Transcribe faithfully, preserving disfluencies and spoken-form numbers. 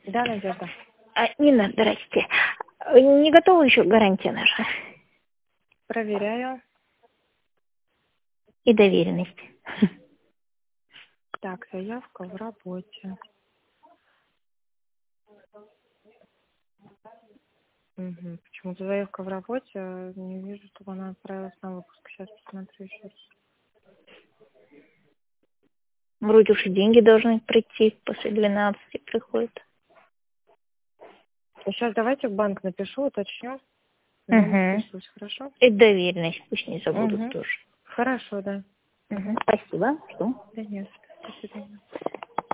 Да, Надежда. А, Нина, здрасте. Не готова еще гарантия наша Проверяю. и доверенность. Так, заявка в работе. Угу. Почему-то заявка в работе. а Не вижу, чтобы она отправилась на выпуск. Сейчас посмотрю еще раз. Вроде уж и деньги должны прийти, после двенадцати приходят. Сейчас давайте в банк напишу, уточню. С вами Угу. свяжусь, хорошо? И доверенность пусть не забудут Угу. тоже. Хорошо, да. Угу. Спасибо. Жду. Да нет, до свидания.